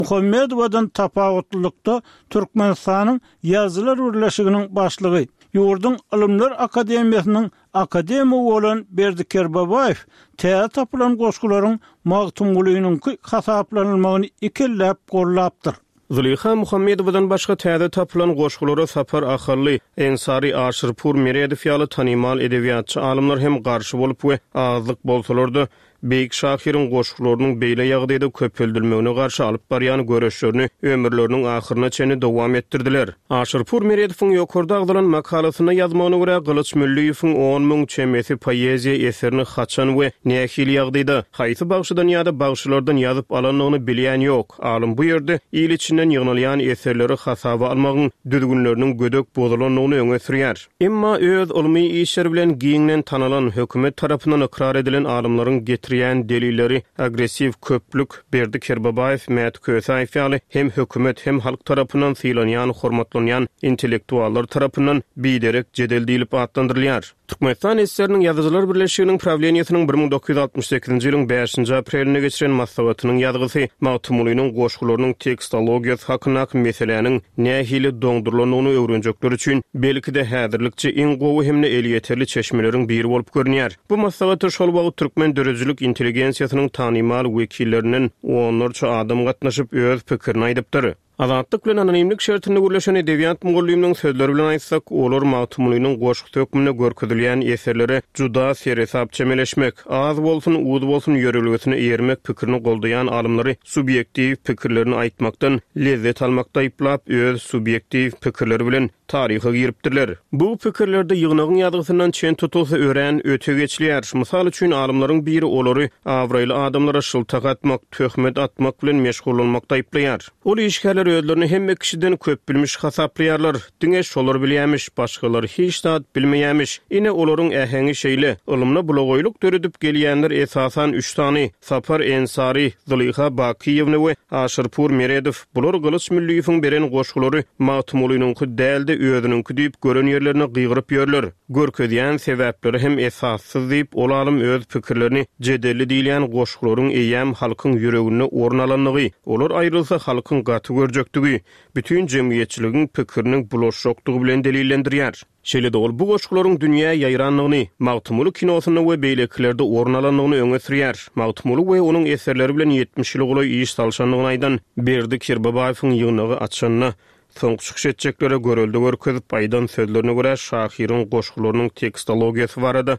Muhammedowadan tapawutlukda Türkmenistan'ın Yazılar Birleşiginiň başlygy, Ýurdun Ilymlar Akademiýasynyň akademigi bolan Berdiker Babaýew täze tapylan goşgularyň magtumgulygynyň hasaplanylmagyny ikellep gollapdyr. Züleyha Muhammedowadan başga täze tapylan goşgulary Sapar Ahally, Ensari Aşyrpur Meredow ýaly tanymal edebiýatçy alymlar hem garşy bolup we azlyk bolsalardy. Beyik Şahir'in goşgularynyň beýle ýagdaýda köpeldirmegine garşy alyp barýan görüşlerini ömürleriniň ahyryna çenli dowam etdirdiler. Aşyrpur Meredowyň ýokurda agdalan makalasyna ýazmagyna görä Gylyç Müllüýewiň 10.000 çemesi poeziýa eserini haçan we nähil ýagdaýda haýsy bagşydan ýa-da bagşylardan ýazyp alanlygyny bilýän ýok. Alym bu ýerde ýyl içinden ýygnalýan eserleri hasaba almagyň düzgünleriniň gödök bozalanlygyny öňe sürýär. Emma öz ulmy işler bilen giňden tanalan hökümet tarapyndan ikrar edilen alymlaryň delilleri agresiv köplük Berdiker Babaýew, Mäet Kösäýew ýaly hem hökümet hem halk tarapyndan sylanýan, hormatlanýan intellektuallar tarapyndan biderek jedel diýilip atlandyrylýar. Türkmenistan eseriniň Ýazgylar Birleşiginiň Prawleniýasynyň 1968-nji ýylyň 5-nji apreline geçiren maslahatynyň ýazgysy Magtumlynyň goşgularynyň tekstologiýasy hakyna meseleniň nähili doňdurulanyny öwrenjekler üçin belki-de häzirlikçe iň gowy hemne el ýeterli çeşmeleriň biri bolup görünýär. Bu maslahaty şol wagt türkmen dörejlik intelligensiýasynyň tanymal wekilleriniň onlarça adam gatnaşyp öz pikirini aýdypdyr. Azatlyk bilen anonimlik şertinde gürleşen edebiýat mugalliminiň sözleri bilen aýtsak, olar Magtumlynyň goşgy tökümine görkezilýän eserleri juda seresap çemeleşmek, az bolsun, uzy bolsun ýörelgesini eýermek pikirini goldaýan alymlary subyektiw pikirlerini aýtmakdan lezzet almakda iplap öz subyektiw pikirleri bilen taryha giripdirler. Bu pikirlerde ýygnagyň ýazgysyndan çen tutulsa ören öte geçilýär. Mysal üçin alymlaryň biri olary awraýly adamlara şyltak atmak, töhmet atmak bilen meşgul bolmakda aýplaýar. Ol işgärler özlerini hemme kişiden köp bilmiş hasaplaýarlar. Diňe şolar bilýärmiş, başgalar hiç zat bilmeýärmiş. Ine olaryň äheňi şeýle, ilmne bulogoýluk döredip gelýänler esasan 3 tany: Sapar Ensari, Züleyha Bakiýewne we Aşyrpur Meredow. Bular Gylyç Müllüýewiň beren goşgulary Magtumlynyňky däldi özüniňki diýip gören ýerlerine gyýgyryp ýörler. Görkezýän sebäpleri hem esassyz diýip ol alym öz pikirlerini jedelli diýilýän goşgularyň eýäm halkyň ýüregine ornalanlygy, olar aýrylsa halkyň gaty görjektigi, bütün jemgyýetçiligiň pikiriniň bulaşokdygy bilen delillendirýär. Şeýle ol bu goşgularyň dünýä ýaýranlygyny, Magtumly kinosyny we beýleklerde ornalanlygyny öňe sürýär. Magtumly we onuň eserleri bilen 70 ýyl goly iş salşanlygyny aýdan Berdiker Babaýewiň ýygnagy açanyna soň çykyş etjeklere görüldi görkezip aýdan sözlerine görä Şahiriň goşgularynyň tekstologiýasy barada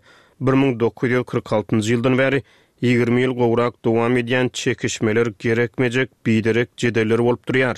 1946-njy ýyldan bäri 20 ýyl gowrak dowam edýän çekişmeler gerekmejek biderek jedeller bolup durýar.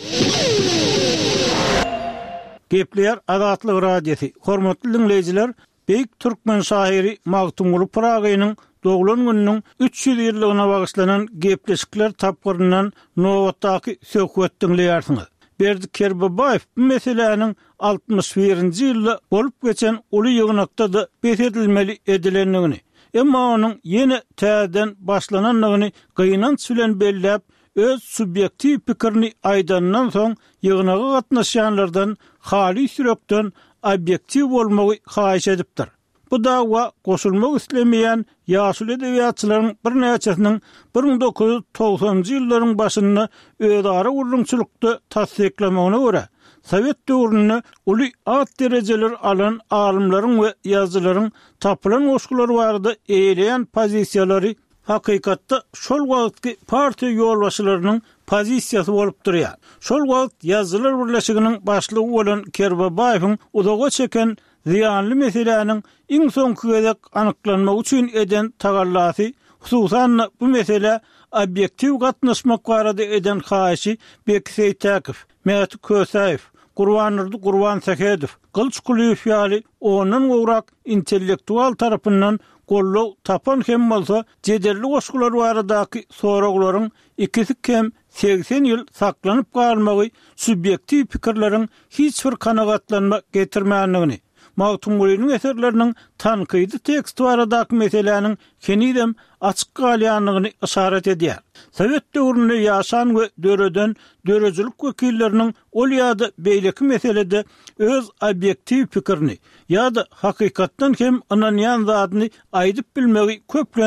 Gepler Azatlyk radiosi. Hormatly dinleýijiler, beýik türkmen şairi Magtumly Pragynyň doglan gününiň 300 ýyllygyna bagyşlanan gepleşikler tapgyryndan nowatdaky söhbet dinleýärsiňiz. Berdiker Babaýew bu meseleniň 61-nji ýylda bolup geçen uly ýygnakda da besedilmeli edilenligini, emma onuň ýene täzeden başlananlygyny gynanç bilen belläp öz subyektiw pikirini aýdandan soň ýygnagy gatnaşýanlardan hali sürekden obyektiw bolmagy haýyş edipdir. Bu dawa goşulmak islemeýän ýaşul edebiýatçylaryň bir näçesiniň 1990-njy ýyllaryň başynda özara urlumçylykda tasdiklamagyna görä, Sovet döwründe uly at derejeler alan alymlaryň we ýazgylaryň tapylan goşgulary barada eýleýän pozisiýalary hakykatda şol wagtky partiýa ýolbaşçylarynyň pozisiýasy bolup durýar. Şol wagt Ýazgylar Birleşiginiň başlygy bolan Kerbabaýewiň uzaga çeken ziyanly meseleniň iň soňky gezek anyklanmak üçin eden tagallasy, hususan bu mesele obyektiw gatnaşmak barada eden haýyşy Bekseý Täkiw, Mäet Kösäýew, Gurban Sekedow, Gylyç Kulüýew ýaly onuň gowrak intellektual tarapyndan gollaw tapan hem bolsa jedelli goşgular baradaky soraglaryň ikisi hem 80 ýyl saklanyp galmagy subyektiw pikirleriň hiç bir kanagatlanma getirmänligini, Magtumlynyň eserleriniň tankydy tekst baradaky meseleniň kenidem açyk galýanlygyny işaret edýär. Sovet döwründe ýaşan we döreden dörejilik wekilleriniň ol ýa-da beýleki meselede öz obyektiw pikirini ýa-da hakykatdan hem ananýan zadyny aýdyp bilmegi köplenç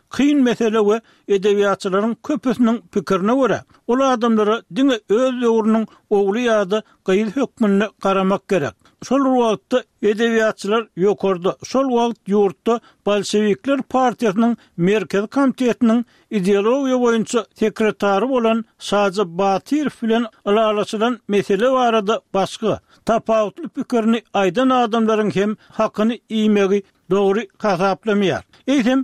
kıyın mesele we edebiyatçylaryň köpüsiniň pikirine görä ol adamlara diňe öz döwrüniň ogly ýa-da gyýyl hökmüne garamak gerek. Şol wagtda edebiyatçylar ýokarda, şol wagt ýurtda Bolşewikler partiýasynyň merkez komitetiniň ideologiýa boýunça sekretary bolan Saja Batyrov bilen alaçylan mesele barada başga tapawutly pikirini aýdan adamlaryň hem hakyny iýmegi dogry hasaplamýar. Eýsem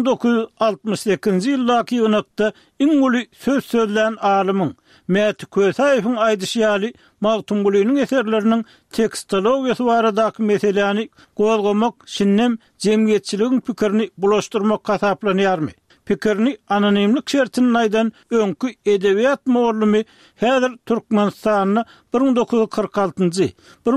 1968-nji ýyldaky ýönekde iňuli söz sözlän alymyň Mehmet Kösaýewiň aýdyşýaly Magtum Gulynyň eserleriniň tekstologiýasy baradaky meseleni gozgamak şinnem jemgyýetçiligiň pikirini bulaşdyrmak hasaplanýarmy? Pikirini anonimlik şertini aýdan öňkü edebiyat muallimi häzir Türkmenistanyň 1946-njy,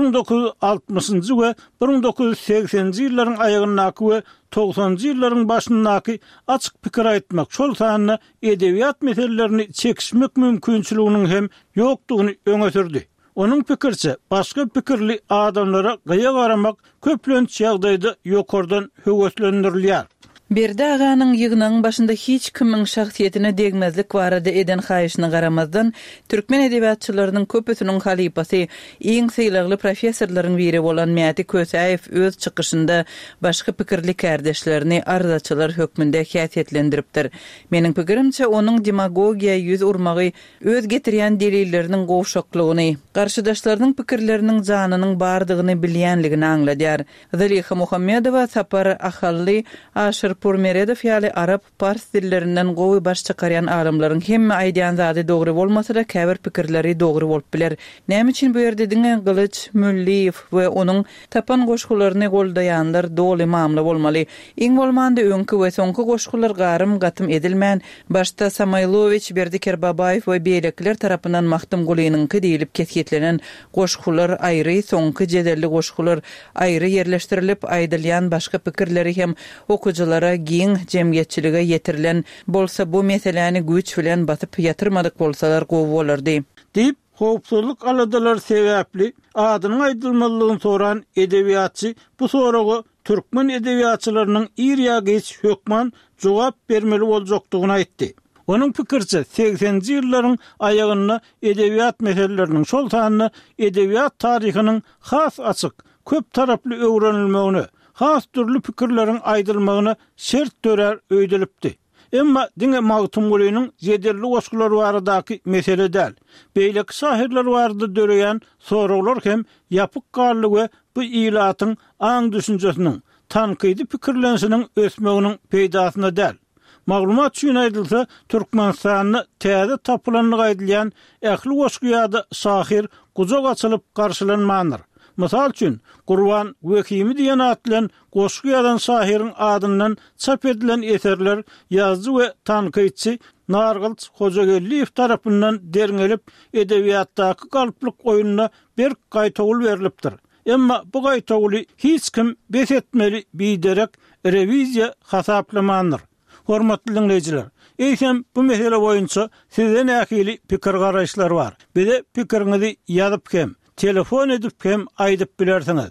1960-njy we 1980-njy ýyllaryň aýagyndaky we 90-njy ýyllaryň başyndaky açyk pikir aýtmak, şol sanyna edebiyat meselelerini çekişmek mümkinçiliginiň hem ýokdugyny öňe sürdi. Onun pikirçe başga pikirli adamlara gyýa garamak köplenç ýagdaýda ýokardan höwetlendirilýär. Berde aganyň ýygynyň başynda hiç kimiň şahsiýetine degmezlik barada eden haýyşyna garamazdan türkmen edebiyatçylarynyň köpüsiniň halipasy, iň syýlagly professorlaryň biri bolan Mehmet Kösaýew öz çykyşynda başga pikirli kardeşlerini arzaçylar hökmünde häsiýetlendiripdir. Meniň pikirimçe onuň demagogiýa ýüz urmagy öz getirýän delilleriniň gowşaklygyny, garşydaşlarynyň pikirleriniň janynyň bardygyny bilýänligini aňladýar. Zaliha Muhammedowa Sapar Akhally Aşırpur Meredov ýaly arab pars dillerinden gowy baş çykarýan alimlaryň hemme aýdýan zady dogry bolmasa da käbir pikirleri dogry bolup biler. Näme üçin bu ýerde diňe Gylyç Mülliýew we onuň tapan goşgularyny goldaýanlar doly mamla bolmaly. Iň bolmanda öňkü we soňky goşgular garym gatym edilmän. Başta Samaylovich, Berdiker Babaýew we beýlekler tarapyndan Magtum Gulynyň diýilip kesýetlenen goşgular aýry, soňky jedelli goşgular aýry ýerleşdirilip aýdylýan başga pikirleri hem okujalara giň jemgyýetçilige ýetirilen bolsa bu meseleni güýç bilen batyp ýatyrmadyk bolsalar gowy bolardy. Dip howpsuzlyk aladalar sebäpli adynyň aýdylmalygyny soran edebiyatçy bu soragy türkmen edebiyatçylarynyň ýa geç hökman jogap bermeli boljakdygyny aýtdy. Onun pikirçe 80-nji ýyllaryň aýagyna edebiyat meseleleriniň şol sanyna edebiyat taryhynyň has açyk, köp taraply öwrenilmegini, has türlü pikirleriň aýdylmagyna şert dörer öýdülipdi. Emma diňe Magtum Gulynyň jedelli goşgulary baradaky mesele däl. Beýleki şahirler barada döreýän soraglar hem ýapyk garly we bu ýylatyň aň düşünjesiniň, tankydy pikirlensiniň ösmeginiň peýdasyna däl. Maglumat üçin aýdylsa, Türkmenistanyň täze tapylanyny aýdylýan ähli goşguýada şahir gujak açylyp garşylanmandyr. Mysal üçin, Gurban Wekimi diýen atlan goşguýadan şahiriň adyndan çap edilen eserler ýazgy we tankytçy Nargylç Hojagelliýew tarapyndan derňelip edebiyatdaky galyplyk oýunyna bir gaýtagul berilipdir. Emma bu gaýtaguly hiç kim besetmeli biderek rewiziýa hasaplamandyr. Hormatly dinleýijiler, eýsem bu mesele boýunça sizden ähli pikir garaşlar bar. Bize pikiriňizi ýazyp hem telefon edip hem aýdyp bilersiňiz.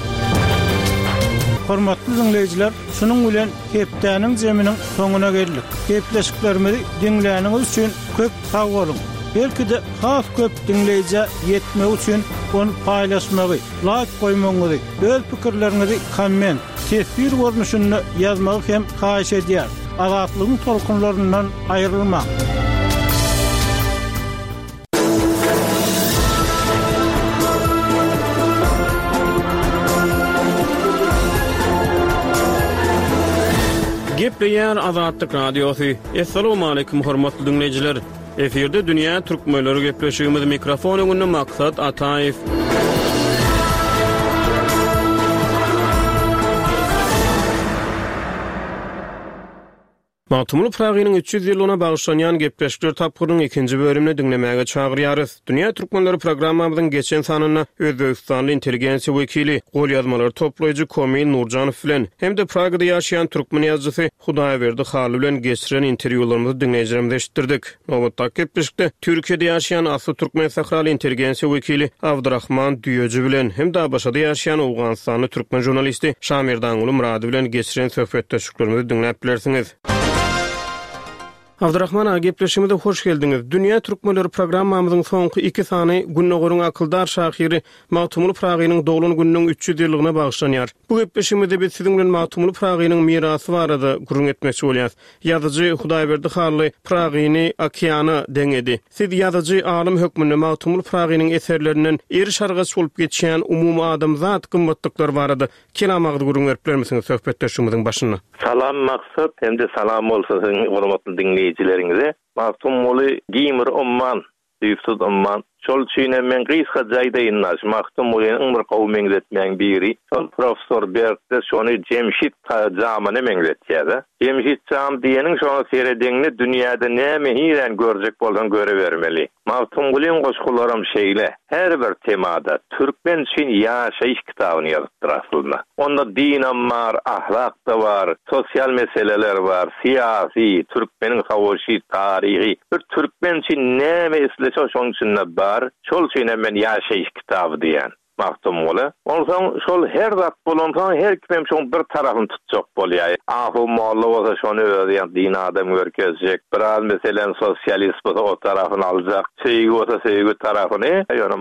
Hormatly dinleýijiler, şunuň bilen hepdäniň jeminiň soňuna geldik. Hepleşiklerimizi dinläniňiz üçin köp sag bolun. Belki de has köp dinleýije ýetmek üçin onu paýlaşmagy, like goýmagy, öz pikirleriňizi komment, tesbir görnüşinde ýazmagy hem haýyş edýär. Azatlygyň tolkunlaryndan aýrylmak. Gepleýär Azatlyk radiosy. Assalamu alaykum hormatly dinleýijiler. Eferde dünýä türkmenleri gepleşigimiz mikrofon öňünde Maksat Ataýew. Magtumly Pragynyň 300 ýylyna bagşlanýan gepleşikler tapgyrynyň 2-nji bölümini dinlemäge çagyrýarys. Dünýä türkmenleri programmamyzyň geçen sanyna Özbegistanly intelligensiýa wekili, gol ýazmalary toplaýjy Komil Nurjanow bilen hem de Pragada ýaşaýan türkmen ýazgysy Hudaýberdi Haly bilen geçiren interwýularymyzy dinleýijilerimize eşitdirdik. Nowatdaky gepleşikde Türkiýede ýaşaýan asly türkmen sakraly intelligensiýa wekili Abdurrahman Düýeji bilen hem de başga ýaşaýan Awganistanyň türkmen jurnalisti Şamir Dangul Murady bilen geçiren söhbetdeşiklerimizi dinläp bilersiňiz. Abdurrahman ağa gepleşimide hoş geldiňiz. Dünya Türkmenleri programmamyzyň soňky 2 sany Günnogorun akyldar şahyry Magtumul Pragynyň doglan gününiň 300 ýyllygyna bagşlanýar. Bu gepleşimide biz siziň bilen Magtumul Pragynyň mirasy barada gurrun etmekçi bolýar. Ýazyjy Hudaýberdi Harly Pragyny okeany deňedi. Siz ýazyjy alim hökmünde Magtumul Pragynyň eserlerinden eri şargaç bolup geçýän umumy adamzat gymmatlyklary barada kelamagdy gurrun berip bermesiňiz söhbetleşigimiziň başyna. Salam maksat hem de salam bolsun hormatly dinleyijilerinize. Magtumul Gimer umman, Yusuf umman. Şol çyne men gysga jaýda innaş. Magtumul'yň bir gowmy meňzetmeň biri. Şol professor Berkde şonu Cemşit jamyny meňzetýär. Cemşit jam diýeniň şonu seredeňni dünýäde näme hiren görjek bolsan göre bermeli. Magtumul'yň goşgularym şeýle. Her bir temada türkmen üçin ýaşaýyş kitabyny ýazypdyr aslynda. Onda din var, ahlak da var, sosial meseleler var, siyasi, türkmenin hawşy tarihi. Bir türkmen üçin näme isleşe şoň üçin şol çyne men ýaşaýyş kitaby diýen Magtumul. Olsaň şol her zat bolansa her kim şoň bir tarafyny tutjak bolýar. Ahu molla bolsa şonu öýdýän din adam görkezjek. Biraz meselen sosialist bolsa o tarafyny aljak. Seýgi bolsa seýgi tarafyny ýöne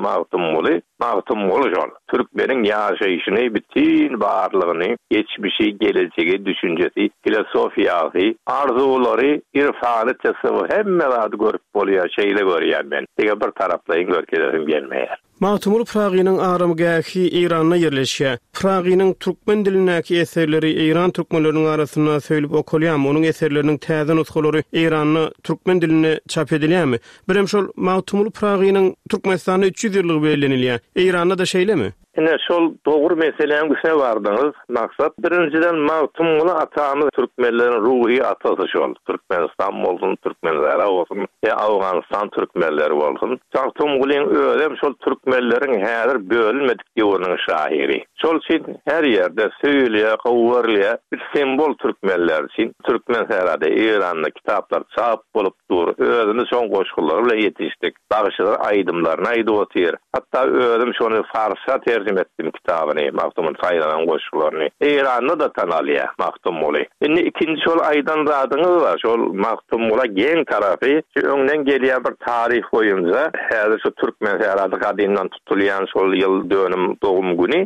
Magtumul şol. Türkmeniň ýaşaýyşyny bütün barlygyny, geçmişi, geleceği, düşünjesi, filosofiýasy, arzulary, irfany, tasawwuf hemme zat görüp bolýar, şeýle görýän men. Diňe bir taraplaýyn görkezim gelmeýär. Magtumul Pragynyň aramgaky Iranda ýerleşýär. Pragynyň türkmen dilindäki eserleri İran türkmenleriniň arasynda söýlep okulýarmy? Onuň eserleriniň täze nuskalary İranly türkmen diline çap edilýärmi? Birem şol Magtumul Pragynyň Türkmenistanda 300 ýyllygy bellenilýär. İranda da şeýlemi? Ine şol dogry meseleň güçne bardyňyz. Maksat birinciden Magtumul atamyz türkmenleriň ruhy atasy şol. Türkmenistan bolsun, Türkmenler bolsun, Awganistan türkmenleri bolsun. Magtumulyň öýdem şol türkmenleriň häzir bölünmedik ýolunyň şahyry. Şol üçin her ýerde söýleýär, gowurlýar bir sembol türkmenler üçin. Türkmen herada İranly kitaplar çap bolup dur. Özüni şoň goşgulary bilen ýetişdik. Bagşylar aýdymlaryny aýdyp hatta özüm şonu farsça terjime etdim kitabyny, Magtumul Pragynyň goşgularyny. İranda da tanalýar Magtumul. Indi ikinji şol aýdan zadyňyz bar. Şol Magtumula geň tarapy öňden gelýän bir tarih boýunca häzir şu türkmen herada gadyndan tutulýan şol ýyl dönüm dogum güni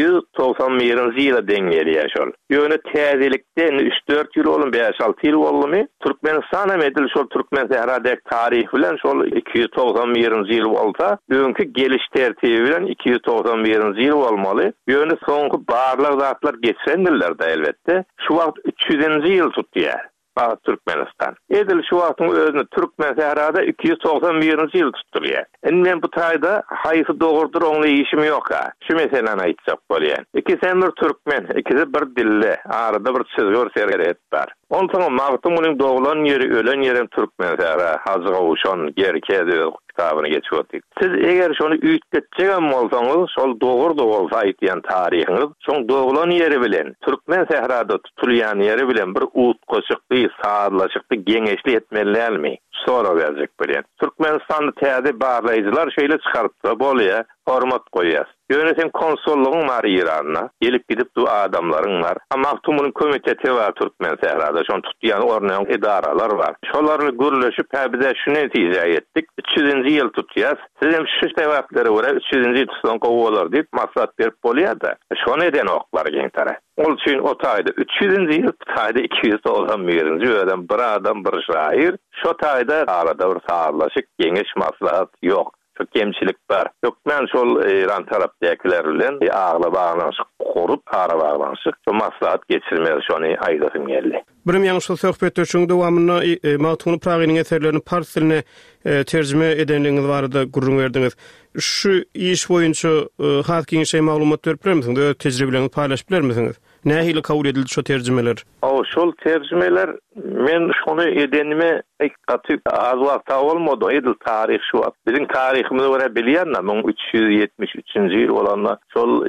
291-nji ýyla deň gelýär şol. Ýöne täzelikde 3-4 ýyl bolun, 5-6 ýyl bolmy? Türkmenistan hem edil şol türkmen heradaky tarih bilen şol 291-nji ýyl bolsa, öňkü geliş tertibi bilen 291-nji ýyl bolmaly. Ýöne soňky barlyk zatlar geçendirler de elbetde. Şu wagt 300-nji ýyl tutýar. Türkmenistan. Edil şu wagtyň özüne türkmen herada 291-nji ýyl tutulýar. Men bu taýda haýsy dogurdur oňla işim ýok ha. Şu meseleni aýtsak bolýar. İkisi bir türkmen, ikisi bir dilli, arada bir çizgi sergeret bar. Ondan Magtumulyň doglan ýeri, ölen ýerim türkmen herada, Hazga uşan gerkedi kitabyny geçip siz eger şonu üýtgetjek bolsaňyz, şol dogry bolsa aýtýan tarihiňiz, şoň doglan ýeri bilen, türkmen sehrada tutulýan ýeri bilen bir uutgoşykly, saatlaşykly, geňeşli etmelärmi? Sonra berjek bilen. Türkmenistanda täze barlaýjylar şeýle çykarypdy bolýar, hormat goýýar. Ýöne sen konsollugyň bar İranna, gelip gidip du adamlaryň bar. Magtumuluň komiteti bar Türkmen sehrada, şonu tutýan ornaň edaralar bar. Şolarly gürleşip häzir şunu netice etdik. 300-nji ýyl tutýar. Siz hem şu sebäplere görä 300-nji tutsan gowular diýip maslahat berip bolýar-da. Şonu eden oklar geň tarap. Ol üçin o taýda 300-nji ýyl taýda 291-nji ýyldan bir adam bir şair. Şo taýda arada bir saarlaşyk geňeş maslahat ýok. Çok kemçilik bar. Yok men şol İran tarapdakiler bilen ağla bağlanışyk gorup ara bağlanışyk. Şu maslahat geçirmeli şonu aýdasym geldi. Birim ýa-ni şol söhbetde şoň dowamyny Magtumul Pragynyň eserlerini pars diline terjime edenligiňiz barada gurrun berdiňiz. Şu iş boýunça hakyn şey maglumat berip bermisiňiz? Tejribeleriniňizi paýlaşyp bermisiňiz? Nähili kabul edildi şu terjimeler? Şol terjimeler men şonu edenime atyp az wagt bolmady. Edil tarih şu wagt. Biziň tarihimizi görä bilýärmi? 373-nji ýyl bolanda şol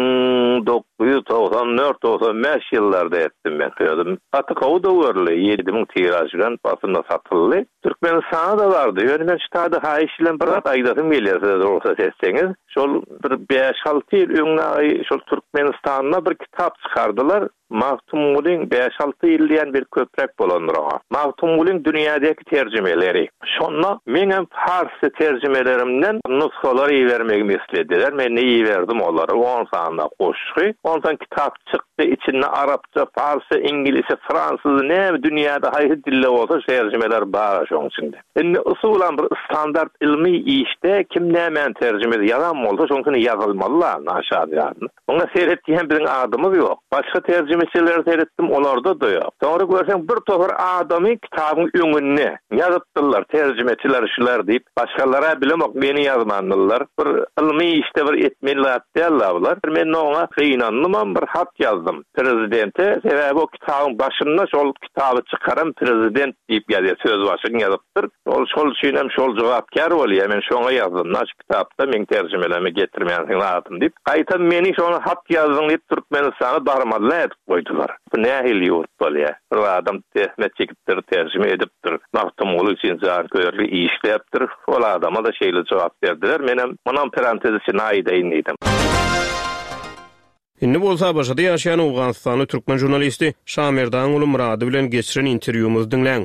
1994-95 ýyllarda etdim ben. Hatta kawda görli 7000 tiraj bilen basynda satyldy. Türkmenistanda da bardy. Ýöne men şu taýda haýyş bilen bir aýdasym gelýär, olsa sesseňiz. Şol bir 5-6 ýyl öňe şol Türkmenistanda bir kitap çykardylar. Magtumulyň 5-6 ýyl diýen bir köprek bolandyr. Magtumulyň dünýä dünyadaki tercümeleri. Şonna meňem farsça tercümelerimden nusxalar iýermegimi istediler. Men iýerdim olary. On sanda goşgy. Ondan kitap çykdy. İçinde Arapça, Farsça, İngilizce, Fransız, ne dünyada hayır dille olsa tercümeler bar şoň içinde. Indi usulan bir standart ilmi işte kim nämen tercüme yalan bolsa şoňkyny ýazylmalylar aşağı ýazdy. Oňa seyretdiýän biziň adymyz ýok. Başga tercümeçiler seyretdim, olarda da ýok. Sonra görsem bir tohur adamy kitabyň öňünde ýazypdylar, tercümeçiler şular diýip başgalara bilemek meni ýazmandylar. Bir ilmi işte bir etmeli diýerler. Men oňa gynanmam, bir hat ýazdım prezidente. Sebäbi o kitabyň başynda şol kitaby çykaran prezident diýip ýazýar, söz başyny ýazypdyr. Şol şeýlem şol jogapkar bolýar. Men şoňa ýazdym. Naş kitapda men terjümelemi getirmeýän lazım diýip. Aýtan meni şoňa hat ýazdyň diýip Türkmenistana barmadylar goýdular. Bu nähil ýurt bolýar. Bir adam tehmet çekipdir, terjüme edipdir. Mahtum ol üçin zar görli işlepdir. Ol adama da şeýle jogap berdiler. Menem munan parantez içine aýdaýyn diýdim. Indi bolsa başda ýaşaýan Awganystanyň türkmen jurnalisti Şamerdan uly Murady bilen geçiren interwýumyzy dinleň.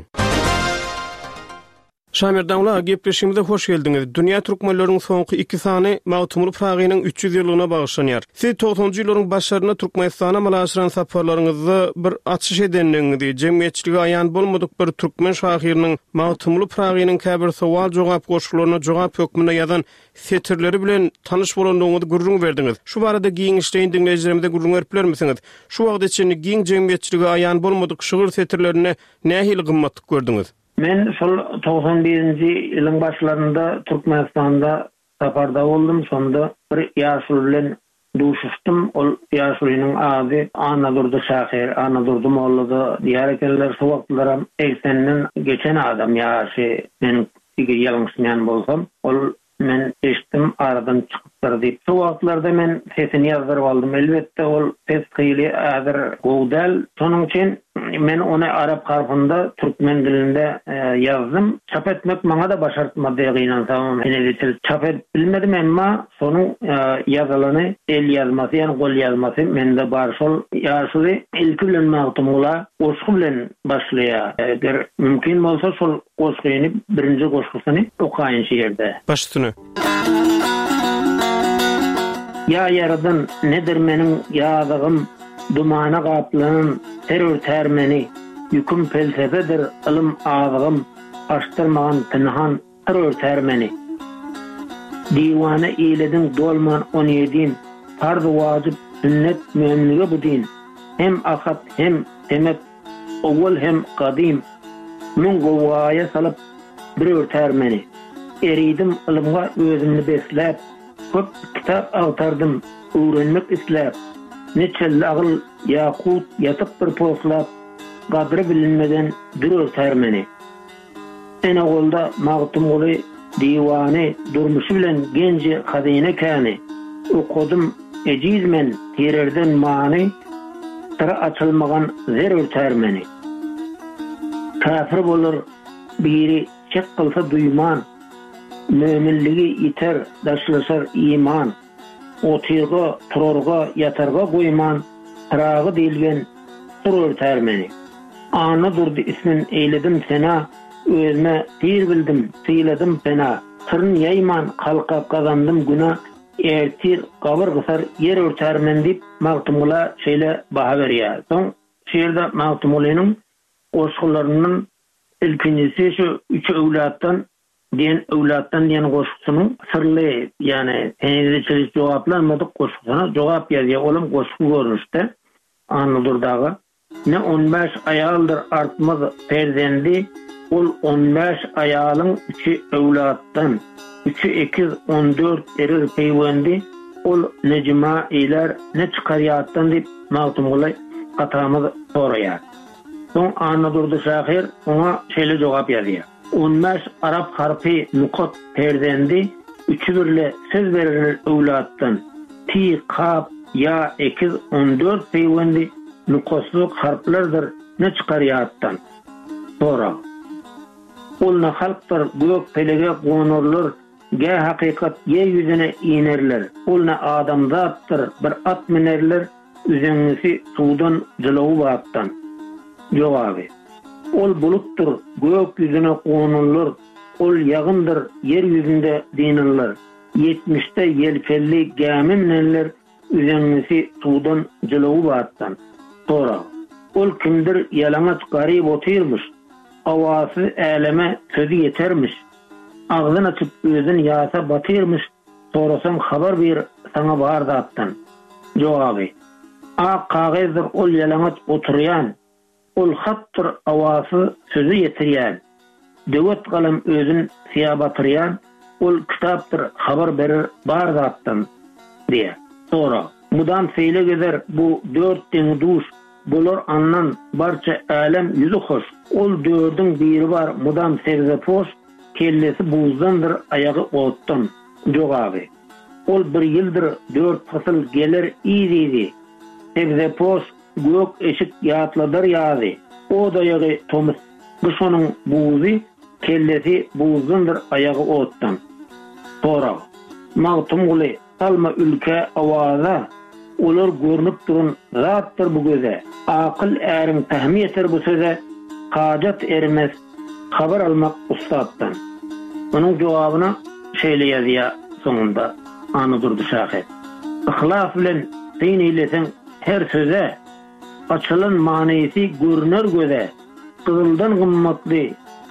Şamerdanla gepleşigimize hoş geldiňiz. Dünýä türkmenläriniň soňky 2 sany Magtumul Pragynyň 300 ýylyna bagyşlanýar. Siz 90-njy ýyllaryň başlaryna Türkmenistana malaşyran safarlaryňyzda bir açyş edenliňizi, jemgyýetçiligi aýan bolmadyk bir türkmen şahyriniň Magtumul Pragynyň käbir sowal jogap goşgularyna jogap hökmünde ýazan setirleri bilen tanyş bolandygyňyzy gurrun berdiňiz. Şu barada giň işleýän dinleýijilerimize gurrun beripler misiniz? Şu wagt içinde giň jemgyýetçiligi aýan bolmadyk şygyr setirlerini nähili gymmatlyk gördüňiz? Men şol 91-nji ýylyň başlarında Türkmenistanda saparda boldum. Sonda bir ýaşul bilen duşuşdum. Ol ýaşulynyň ady Anadurdy Şahyr, Anadurdy mollady diýer ekenler. Şu wagtlara 80-den geçen adam ýaşy men ýalňyşmaýan bolsam, ol men eşitdim aradan çykypdyr diýip. Şu wagtlarda men sesini ýazdyryp aldym. Elbetde ol ses hyly ädir gowdal. Şonuň üçin men onu Arap harfynda türkmen dilinde ýazdym. Çap etmek maňa da başartmady gynansaň. Men çap bilmedim emma sonuň ýazylyny el ýazmasy, ýani gol ýazmasy mende bar. Şol ýaşy ilki bilen Magtumula goşgy bilen başlaýar. Eger mümkin bolsa şol goşgyny birinji goşgysyny okaýyn şeýerde. Başsyny. Ya yaradan nedir meniň ýazygym, dumana gaplanyn terör meni, yüküm felsefedir ilm ağzygym, açtırmagan pinhan terör meni. Diwana iýlediň dolman 17, farz wajyp sünnet müminlige bu din. Hem ahat hem temet, owul hem qadim. Min gowaýa salyp bir meni. Eridim ilmga özümni beslep, köp kitap agtardım, öwrenmek isläp. Neçe agyl ýakut ýatyp bir poslap, gadry bilinmeden bir meni. Ene golda Magtumuly diwany durmuşy bilen genji hazine käni. Okudum ejizmen tererden many, tara açylmagan zer meni. Kafir bolur biri çek kılsa duyman, müminligi iter daşlaşar iman. Otyrga, turarga, yatarga goýman, taragy diýilgen terör meni. Anadurdy ismin eýledim sena, özüme dir bildim, syýladım pena. Sırn ýaýman, halka kazandym güna, ertir, gabyr gysar yer örtärmen diýip Magtumula şeýle baha berýär. Soň şeýerde Magtumulynyň goşgularynyň ilkinjisi şu 3 öwlatdan diyen goşgusynyň sırly, yani enizçilik jogaplanmadyk goşgusyna jogap ýazýar. Olam goşgu görnüşde Anadurdagy ne 15 aýaldyr artmaz perzendi, ol 15 aýalyň 3 öwlatdan 3 ekiz 14 erir peýwendi, ol nejma iler ne çykarýatdan diýip Magtumuly gatamyz soraýar. Soň Anadurdy Şahyr ona şeýle jogap ýazýar. 15 Arap harfi nukat perdendi, 3 birle söz verilen öwlatdan ti, kap, ya, ekiz, 14 peýwendi nukasluk harflerdir ne çykarýatdan. Sonra olna halklar gök pelege gonurlar, ge hakikat ye yüzüne inerler. Olna adamzattır bir at minerler, üzengisi sudan jylawy batdan. Jogaby. Ol buluttur, gök yüzüne konulur. Ol yağındır, yer yüzünde dinillir. 70'te yelkelli gämimlenler, üzengisi sudan jylygy batdan. Sonra, ol kimdir yalaňaç garyp otyrmış, awasy äleme sözü yetermiş. Ağzını açıp özün yasa batyrmış, sorasan habar bir sana bar zatdan. Jogabı: A kagazdır ol yalaňaç oturýan, ol hattır awasy sözü yetirýän. Döwet galam özün siýa batyrýan, ol kitaptyr habar berer bar zatdan diye. Sonra, mudam seýle gezer bu 4 deň duş, bular andan barça älem yüzü hoş. Ol 4'ün biri var, mudam sebze poş, kellesi buzdandır, ayağı ottan. Jogabı: Ol 1 ýyldyr 4 fasıl gelir iýdi. Sebze poş, gök eşik ýatladyr ýazy. O dayagy tomuz. Bu şonuň buzy, kellesi buzdandır, ayağı ottan. Sonra, magtum guly salma ülke awaza, olar görnüp durun zatdyr bu göze. Akyl ärim tahmin eter bu söze, hajat ermez habar almak ustatdan. Onun jogabyna şeýle ýazýar soňunda Anadurdy şahit. İhlas bilen sen eýlesen her söze, açylan manaýysy görner göze. Kızıldan gymmatly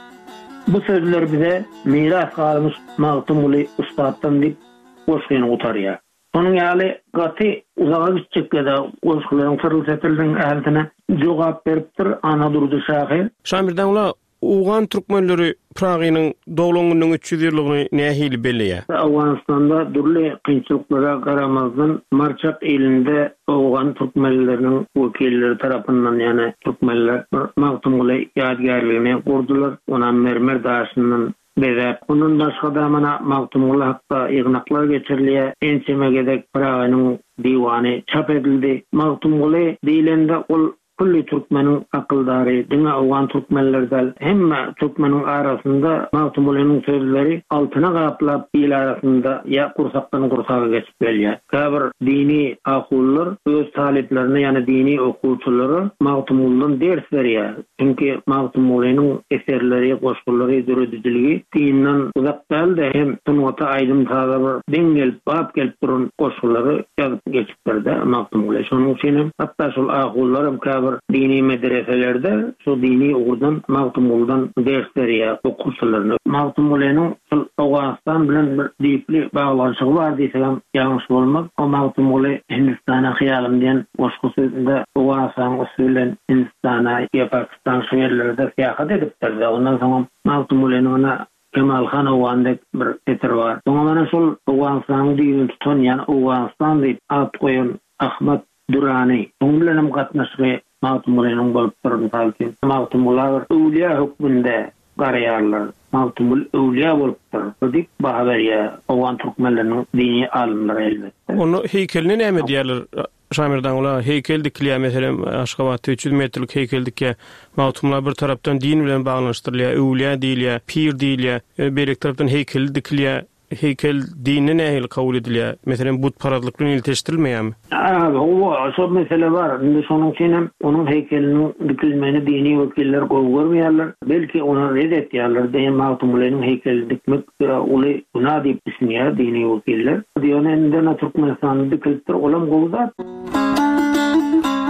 bu sözler bize miras kalmış Magtum Guly ustatdan dip goşgyny utarýar. Onun ýaly gaty uzağa gitjekde goşgylaryň fırlsatylyň ähletine jogap beripdir Anadurdy şahit. Şamirden ula Ugan türkmenleri Pragynyň dowlangynyň 300 ýyllygyny nähili belleýär? Awganistanda durly kynçylyklara garamazdan Marçak elinde Ugan türkmenleriniň wekilleri tarapyndan ýani türkmenler Magtum Guly ýadgarlygyny gurdular. Ona mermer daşyndan bezep. Onun başga da mana Magtum Guly hakda ýygnaklar geçirilýär. Ençemegedek Pragynyň diwany çap edildi. Magtum Guly diýilende ol kulli Türkmenin akıldary, diňe awgan türkmenlerden hemme Türkmenin arasında Magtum Gulynyň sözleri altyna gaplap il arasında ya kursakdan kursaga geçip gelýär. Käbir dini akullar öz taliplerini ýani dini okuwçylary Magtum Gulyň ders berýär. Çünki Magtum Gulynyň eserleri, goşgulary, dürüdüjligi dinden uzak däldi, hem sunwata aýdym taza bir dengel bap gelip durun goşgulary ýazyp geçip berdi Magtum Guly. Şonuň üçin hatda şol akullar käbir dini medreselerde şu dini uğurdan Magtum Guly'dan dersleri okursalaryny. Magtum Gulynyň Awganistan bilen bir diýipli baglanşygy bar diýsem ýalňyş bolmaz. O Magtum Guly Hindistana hyýalym diýen goşgu sözünde Awganistan usulen Hindistana ýa Pakistan şu ýerlerde seýahat edipdir. Ondan soň Magtum Gulynyň Kemal Khan Awandek bir eter bar. Soňra mana şol Awganistanyň diýilip tutan ýani Awganistan diýip at goýan Ahmad Durrani. Onuň bilen gatnaşy Magtum Gulynyň bolup durýan halky. Magtum Guly öwliýa hukmynda garýarlar. Magtum Guly öwliýa bolup durýar. Dik baha berýär Awgan türkmenleriniň dini alymlary elbetde. Onu heykelini näme diýerler? Şamirden ula heykel dikilýär, meselem Aşgabatda 300 metrlik heykel dikilýär. Magtumlar bir tarapdan din bilen baglanşdyrylýar, öwliýa diýilýär, pir diýilýär, berek tarapdan heykel dikilýär. Heykel dini nähili kabul edilýär? Meselem but paradlyklaryny ilteşdirilmeýärmi? O şol mesele bar. Indi şonuň üçin onuň heykeliniň dikilmegini dini wekiller gowgurmaýarlar. Belki onu red etýärler. Diýen Magtum Gulynyň heykeli dikmek uly günah diýip düşünýär dini wekiller. Diýen ende Türkmenistan dikilipdir, olam gowzat.